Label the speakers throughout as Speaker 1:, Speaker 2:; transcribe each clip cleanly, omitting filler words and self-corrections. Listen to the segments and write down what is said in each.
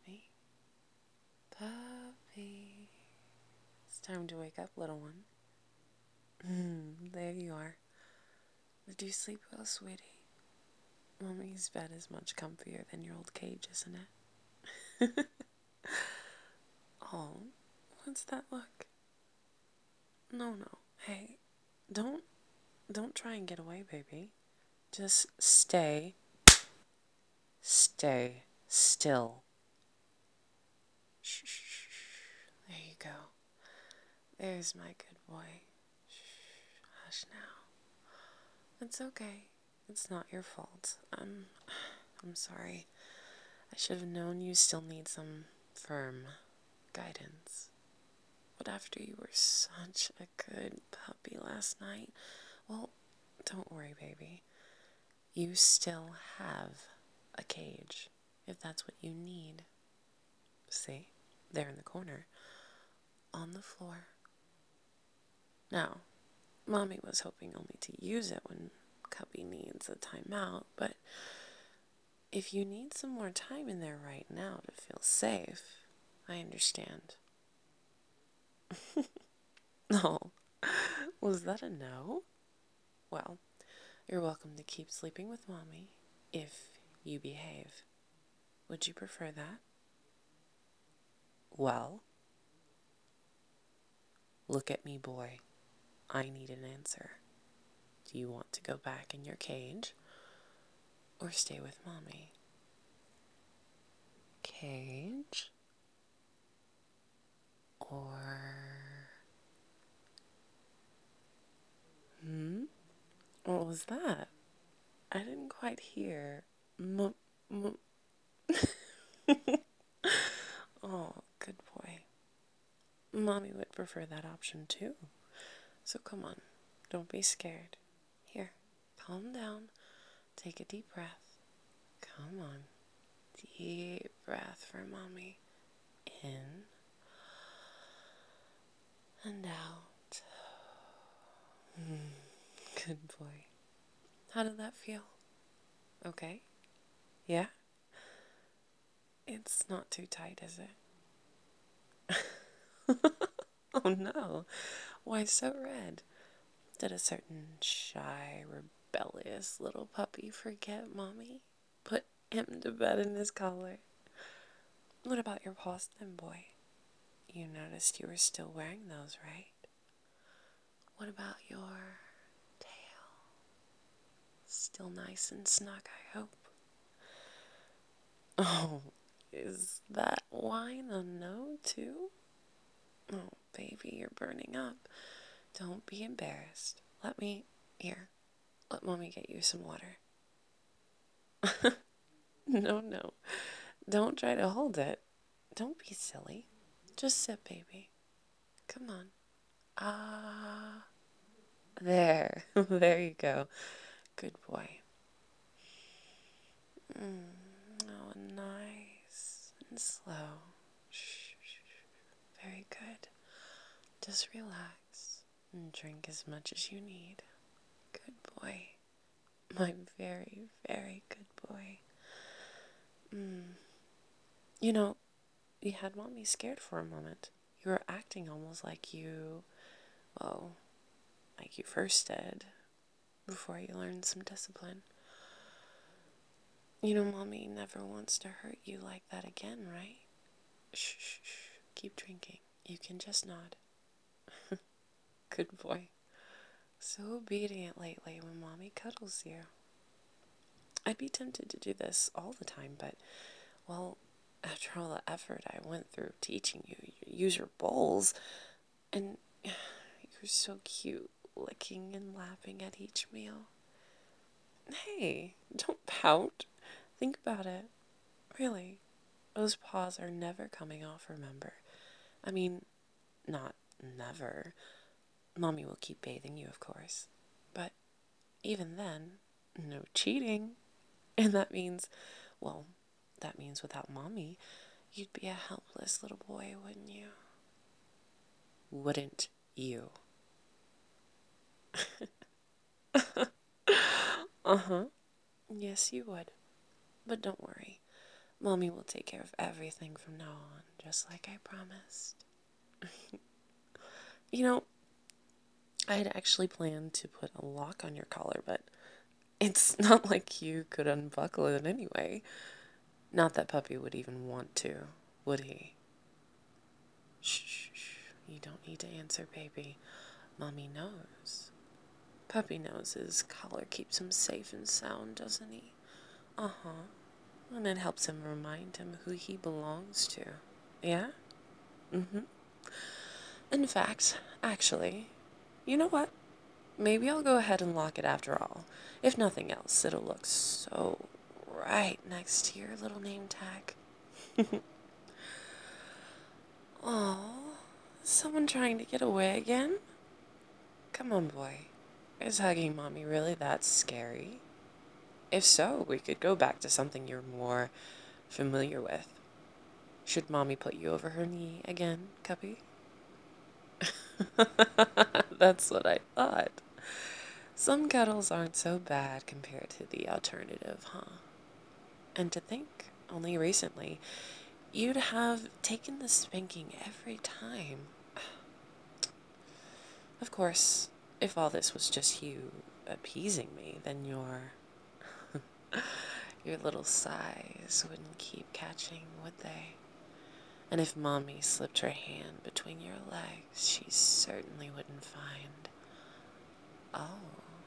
Speaker 1: Mommy. Puppy. It's time to wake up, little one. There you are. Did you sleep well, sweetie? Mommy's bed is much comfier than your old cage, isn't it? Oh, what's that look? No, no. Hey, don't try and get away, baby. Just stay still. Shh, shh, shh. There you go. There's my good boy. Shh, hush now. It's okay. It's not your fault. I'm sorry. I should have known you still need some firm guidance. But after you were such a good puppy last night, well, don't worry, baby. You still have a cage, if that's what you need. See? There in the corner. On the floor. Now, Mommy was hoping only to use it when Cubby needs a timeout, but if you need some more time in there right now to feel safe, I understand. Oh, was that a no? Well, you're welcome to keep sleeping with Mommy if you behave. Would you prefer that? Well, look at me, boy. I need an answer. Do you want to go back in your cage or stay with Mommy? Cage or... What was that? I didn't quite hear. M- Oh, good boy. Mommy would prefer that option too. So come on, don't be scared. Here, calm down. Take a deep breath. Come on. Deep breath for Mommy. In and out. Good boy. How did that feel? Okay? Yeah? It's not too tight, is it? Oh no. Why so red? Did a certain shy, rebellious little puppy forget Mommy? Put him to bed in his collar. What about your paws then, boy? You noticed you were still wearing those, right? What about your tail? Still nice and snug, I hope. Oh, is that wine a no, too? Oh, baby, you're burning up. Don't be embarrassed. Here, let Mommy get you some water. No, no. Don't try to hold it. Don't be silly. Just sit, baby. Come on. Ah. There. There you go. Good boy. Oh, nice and slow. Shh, shh, shh. Very good. Just relax and drink as much as you need. Good boy. My very, very good boy. You know, you had Mommy scared for a moment. You were acting almost like well, like you first did before you learned some discipline. You know, Mommy never wants to hurt you like that again, right? Shh, shh, shh. Keep drinking. You can just nod. Good boy. So obedient lately when Mommy cuddles you. I'd be tempted to do this all the time, but, well, after all the effort I went through teaching you, use your bowls, and you're so cute, licking and lapping at each meal. Hey, don't pout. Think about it. Really, those paws are never coming off, remember? I mean, not never. Mommy will keep bathing you, of course. But even then, no cheating. And well, that means without Mommy, you'd be a helpless little boy, wouldn't you? Wouldn't you? Uh-huh. Yes, you would. But don't worry. Mommy will take care of everything from now on, just like I promised. You know, I had actually planned to put a lock on your collar, but it's not like you could unbuckle it anyway. Not that Puppy would even want to, would he? Shh, shh, shh. You don't need to answer, baby. Mommy knows. Puppy knows his collar keeps him safe and sound, doesn't he? Uh-huh. And it helps him remind him who he belongs to. Yeah? Mm-hmm. In fact, actually, you know what? Maybe I'll go ahead and lock it after all. If nothing else, it'll look so right next to your little name tag. Oh, someone trying to get away again? Come on, boy. Is hugging Mommy really that scary? If so, we could go back to something you're more familiar with. Should Mommy put you over her knee again, Cuppy? That's what I thought. Some cuddles aren't so bad compared to the alternative, huh? And to think, only recently, you'd have taken the spanking every time. Of course, if all this was just you appeasing me, then your little sighs wouldn't keep catching, would they? And if Mommy slipped her hand between your legs, she certainly wouldn't find. Oh.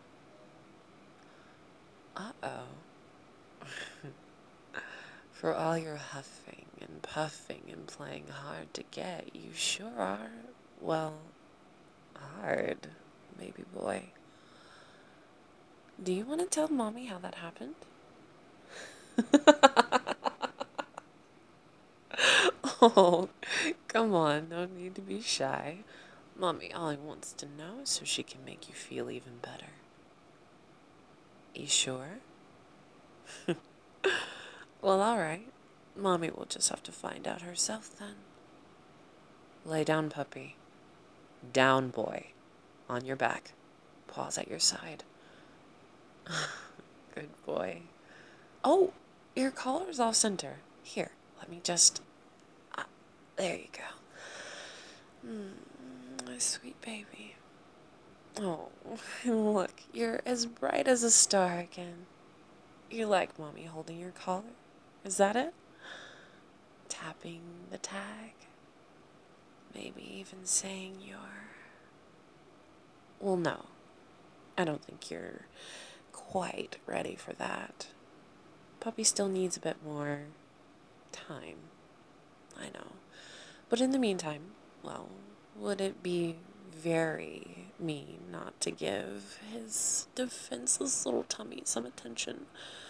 Speaker 1: Uh-oh. For all your huffing and puffing and playing hard to get, you sure are, well, hard, baby boy. Do you want to tell Mommy how that happened? Oh, come on, no need to be shy. Mommy only wants to know so she can make you feel even better. You sure? Well, alright. Mommy will just have to find out herself then. Lay down, puppy. Down, boy. On your back. Paws at your side. Good boy. Oh, your collar's off center. Here, let me just... there you go. My sweet baby. Oh, look, you're as bright as a star again. You like Mommy holding your collar? Is that it? Tapping the tag? Maybe even saying your... Well, no. I don't think you're quite ready for that. Puppy still needs a bit more time. I know. But in the meantime, well, would it be very mean not to give his defenseless little tummy some attention?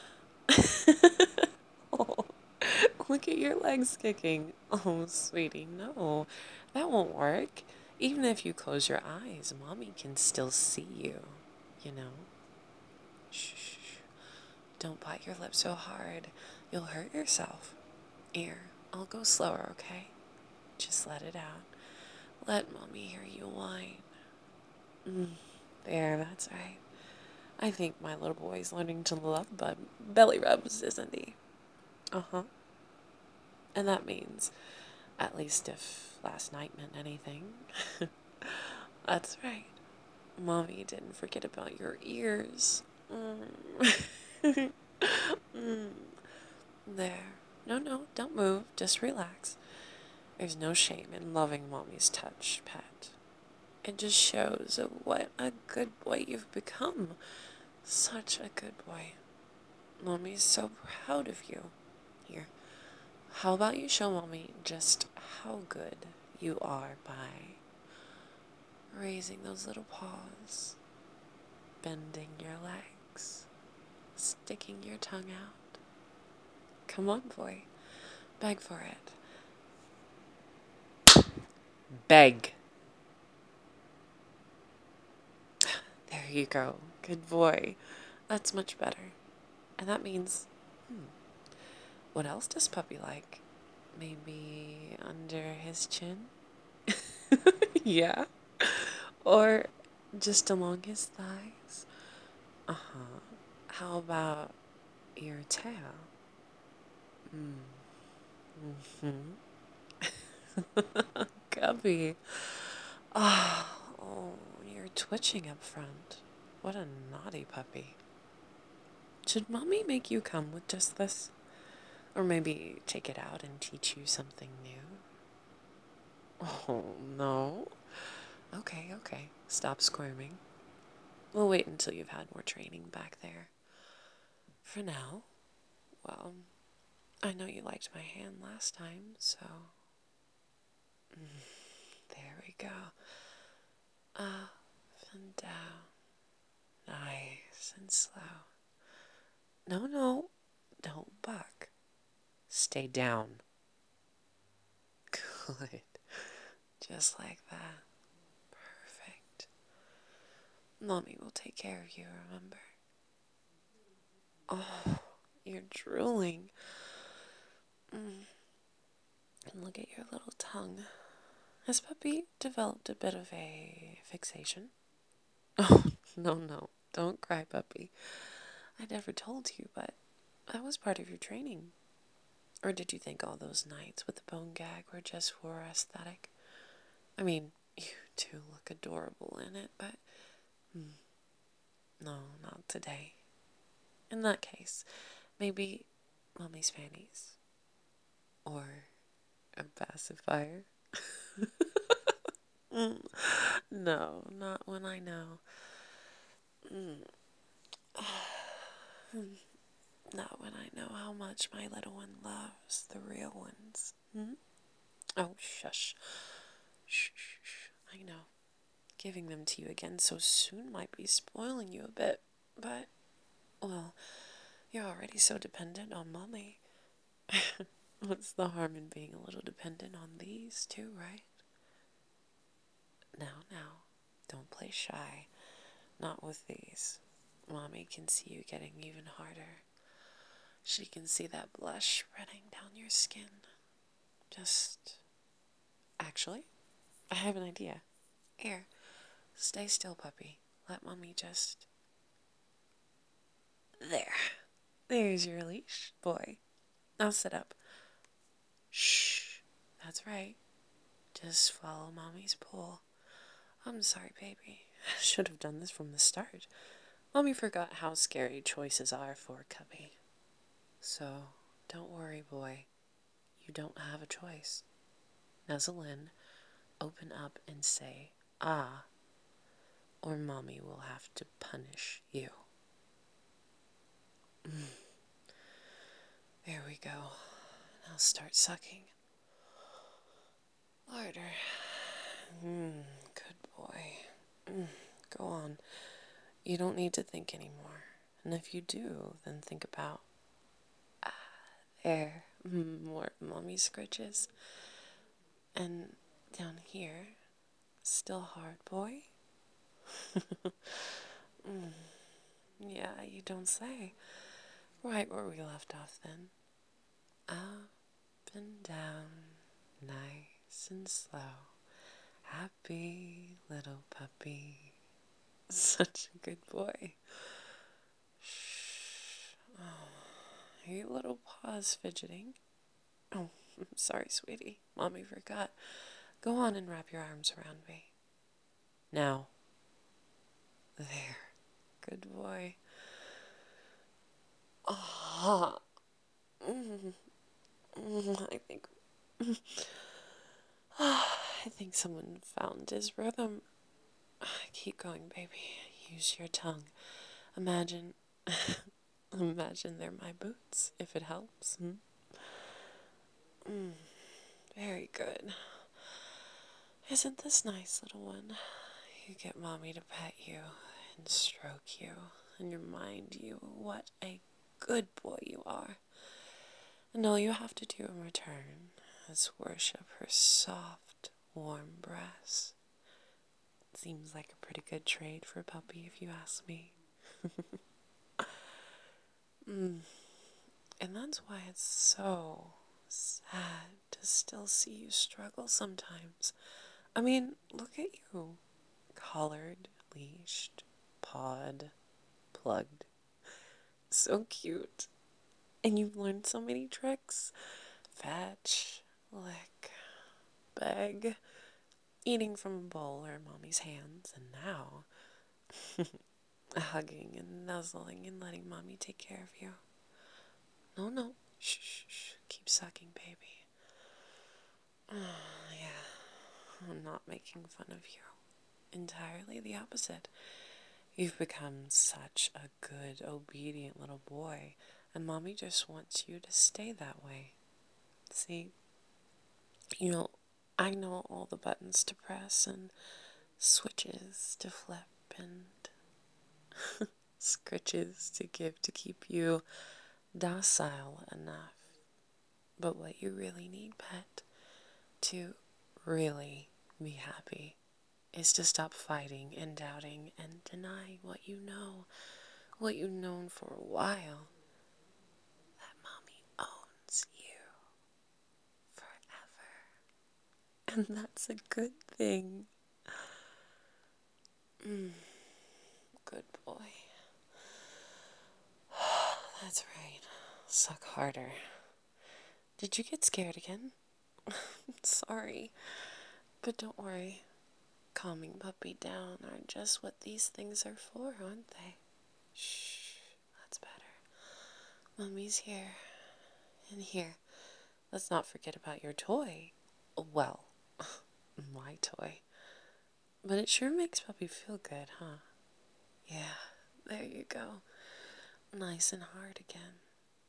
Speaker 1: Oh, look at your legs kicking. Oh, sweetie, no, that won't work. Even if you close your eyes, Mommy can still see you, you know? Shh. Don't bite your lip so hard. You'll hurt yourself. Here, I'll go slower, okay? Just let it out. Let Mommy hear you whine. There, that's right. I think my little boy's learning to love belly rubs, isn't he? Uh-huh. And that means, at least if last night meant anything, that's right. Mommy didn't forget about your ears. There. No, don't move. Just relax. There's no shame in loving Mommy's touch, pet. It just shows of what a good boy you've become. Such a good boy. Mommy's so proud of you. Here, how about you show Mommy just how good you are by raising those little paws, bending your legs, sticking your tongue out. Come on, boy. Beg for it. Beg. There you go. Good boy. That's much better. And that means, what else does Puppy like? Maybe under his chin? Yeah. Or just along his thighs? Uh-huh. How about your tail? Mm-hmm. Cubby. Oh, you're twitching up front. What a naughty puppy. Should mommy make you come with just this? Or maybe take it out and teach you something new? Oh, no. Okay, okay. Stop squirming. We'll wait until you've had more training back there. For now, well, I know you liked my hand last time, so. There we go. Up and down. Nice and slow. No, no. Don't buck. Stay down. Good. Just like that. Perfect. Mommy will take care of you, remember? Oh, you're drooling. And look at your little tongue. Has Puppy developed a bit of a fixation? Oh, no, no. Don't cry, Puppy. I never told you, but that was part of your training. Or did you think all those nights with the bone gag were just for aesthetic? I mean, you do look adorable in it, but no, not today. In that case, maybe Mommy's panties. Or a pacifier. No, not when I know. Not when I know how much my little one loves the real ones. Oh, shush. Shh, shh, shh. I know. Giving them to you again so soon might be spoiling you a bit, but, well, you're already so dependent on Mommy. What's the harm in being a little dependent on these, too, right? Now, don't play shy. Not with these. Mommy can see you getting even harder. She can see that blush running down your skin. Actually, I have an idea. Here, stay still, puppy. Let Mommy just... There. There's your leash, boy. Now sit up. Shh. That's right. Just follow Mommy's pull. I'm sorry, baby. I should have done this from the start. Mommy forgot how scary choices are for Cubby. So, don't worry, boy. You don't have a choice. Nuzzle in, open up, and say, ah, or Mommy will have to punish you. There we go. Now start sucking. Harder. Good boy. Go on. You don't need to think anymore. And if you do, then think about... there. More Mommy scritches. And down here, still hard, boy? Yeah, you don't say. Right where we left off then. Up and down, nice and slow. Happy little puppy. Such a good boy. Shh. Oh, your little paws fidgeting. Oh, I'm sorry, sweetie. Mommy forgot. Go on and wrap your arms around me. Now. There. Good boy. Ah. I think I think someone found his rhythm. Keep going, baby. Use your tongue. Imagine imagine they're my boots, if it helps. Very good. Isn't this nice, little one? You get Mommy to pet you and stroke you and remind you what a good boy you are. And all you have to do in return is worship her soft, warm breasts. Seems like a pretty good trade for a puppy, if you ask me. And that's why it's so sad to still see you struggle sometimes. I mean, look at you. Collared, leashed, pawed, plugged. So cute. And you've learned so many tricks. fetch, lick, beg, eating from a bowl or mommy's hands, and now hugging and nuzzling and letting mommy take care of you. No, no, shh, shh, shh. Keep sucking, baby. Yeah, I'm not making fun of you. Entirely the opposite. You've become such a good, obedient little boy, and mommy just wants you to stay that way. See, I know all the buttons to press and switches to flip and scritches to give to keep you docile enough. But what you really need, pet, to really be happy is to stop fighting and doubting and denying what you've known for a while. That mommy owns you forever. And that's a good thing. Good boy. That's right. Suck harder. Did you get scared again? Sorry. But don't worry. Calming puppy down are just what these things are for, aren't they? Shh. That's better. Mommy's here. And here. Let's not forget about your toy. Well, my toy. But it sure makes puppy feel good, huh? Yeah. There you go. Nice and hard again.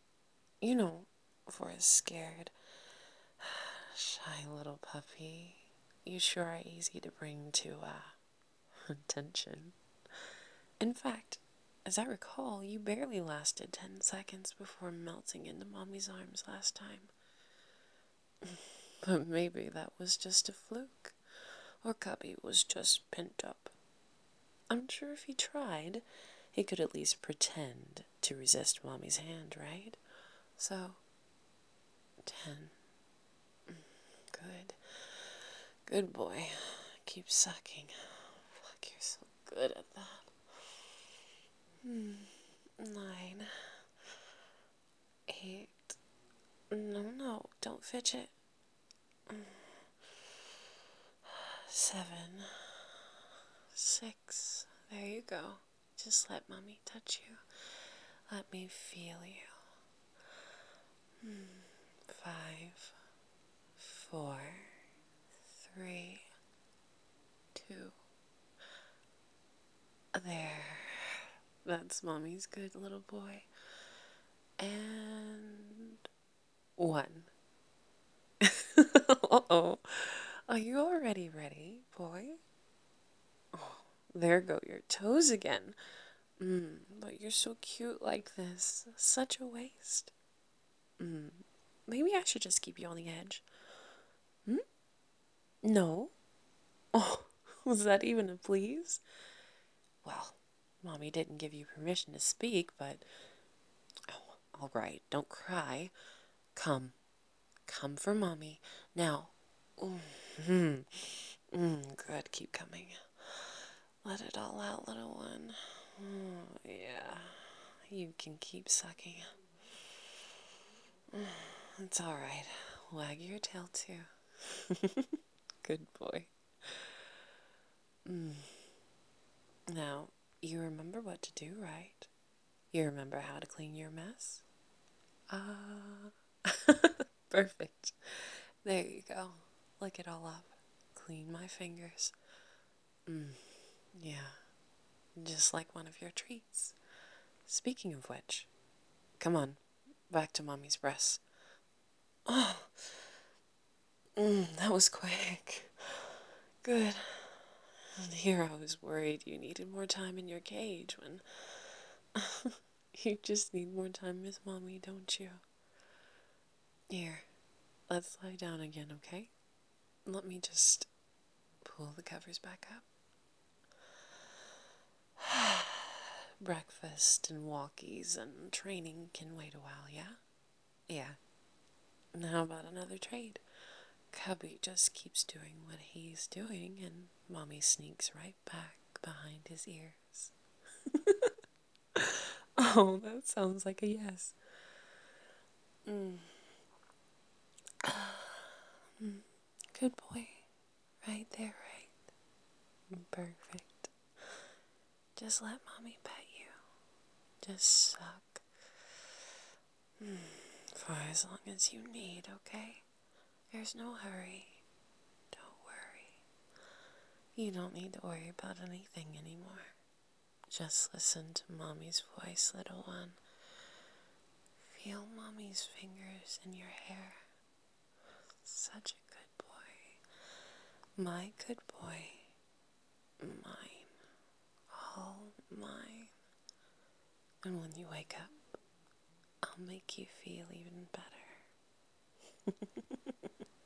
Speaker 1: For a scared, shy little puppy, you sure are easy to bring to, attention. In fact, as I recall, you barely lasted 10 seconds before melting into Mommy's arms last time. But maybe that was just a fluke, or Cubby was just pent up. I'm sure if he tried, he could at least pretend to resist Mommy's hand, right? So, 10. Good. Good boy. Keep sucking. Fuck, you're so good at that. 9. 8. No, don't fidget. 7. 6. There you go. Just let mommy touch you. Let me feel you. 5. 4. 3. 2. There. That's mommy's good little boy. And 1. Uh-oh. Are you already ready, boy? Oh, there go your toes again. But you're so cute like this. Such a waste. Maybe I should just keep you on the edge. No? Oh, was that even a please? Well, Mommy didn't give you permission to speak, but... Oh, all right, don't cry. Come. Come for Mommy. Now. Good, keep coming. Let it all out, little one. Oh, yeah. You can keep sucking. It's all right. Wag your tail, too. Good boy. Now, you remember what to do, right? You remember how to clean your mess? Perfect. There you go. Lick it all up. Clean my fingers. Yeah. Just like one of your treats. Speaking of which, come on. Back to Mommy's breasts. Oh, that was quick. Good. And here I was worried you needed more time in your cage when... You just need more time with Mommy, don't you? Here, let's lie down again, okay? Let me just pull the covers back up. Breakfast and walkies and training can wait a while, yeah? Yeah. And how about another trade? Cubby just keeps doing what he's doing, and Mommy sneaks right back behind his ears. Oh, that sounds like a yes. Mm, good boy. Right there, right? Perfect. Just let mommy pet you. Just suck. For as long as you need, okay? There's no hurry. Don't worry. You don't need to worry about anything anymore. Just listen to mommy's voice, little one. Feel mommy's fingers in your hair. Such a good boy. My good boy. Mine. All mine. And when you wake up, I'll make you feel even better.